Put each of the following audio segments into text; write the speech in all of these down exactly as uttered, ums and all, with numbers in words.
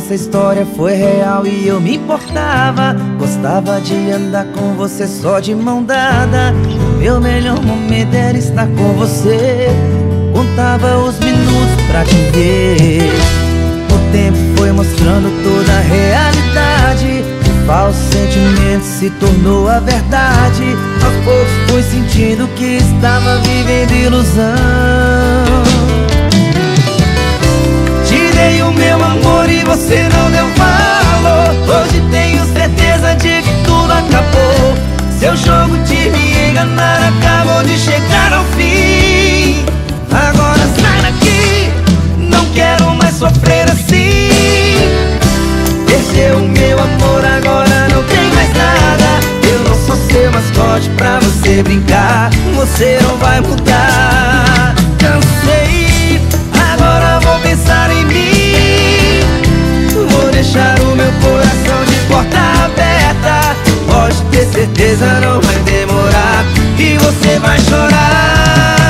essa história foi real e eu me importava. Gostava de andar com você só de mão dada. Meu melhor momento era estar com você. Contava os minutos pra te ver. O tempo foi mostrando toda a realidade. O falso sentimento se tornou a verdade. Aos poucos fui sentindo que estava vivendo ilusão. Te dei o meu amor e você não deu valor. Hoje tenho certeza de que tudo acabou. Seu jogo de me enganar acabou de chegar ao fim. Agora sai daqui, não quero mais sofrer assim. Perdeu o meu amor, agora não tem mais nada. Eu não sou seu mascote pra você brincar. Você não vai mudar. Cansei, agora vou pensar em mim. Vou deixar o meu coração de porta aberta. Pode ter certeza, não vai demorar e você vai chorar.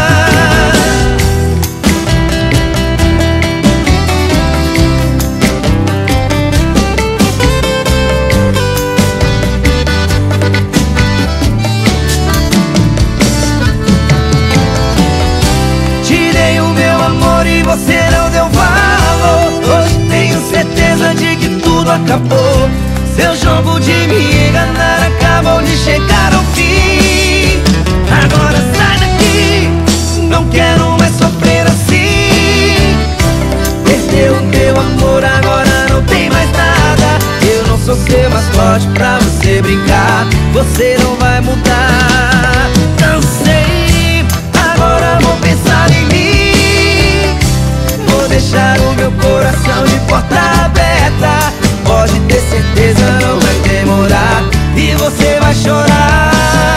E você não deu valor. Hoje tenho certeza de que tudo acabou. Seu jogo de me enganar acabou de chegar ao fim. Agora sai daqui, não quero mais sofrer assim. Perdeu o meu amor, agora não tem mais nada. Eu não sou seu mascote pra você brincar. Você não vai mudar. Cansei, agora vou pensar em mim. Deixar o meu coração de porta aberta. Pode ter certeza, não vai demorar e você vai chorar.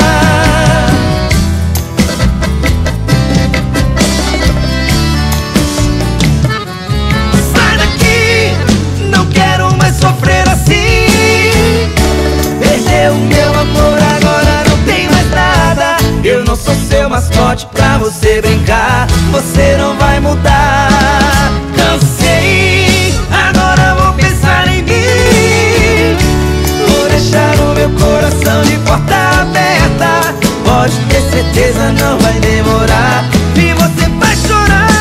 Sai daqui, não quero mais sofrer assim. Perdeu o meu amor, agora não tem mais nada. Eu não sou seu mascote pra você brincar. Você não vai mudar. Cansei, agora vou pensar em mim. Vou deixar o meu coração de porta aberta. Pode ter certeza, não vai demorar e você vai chorar.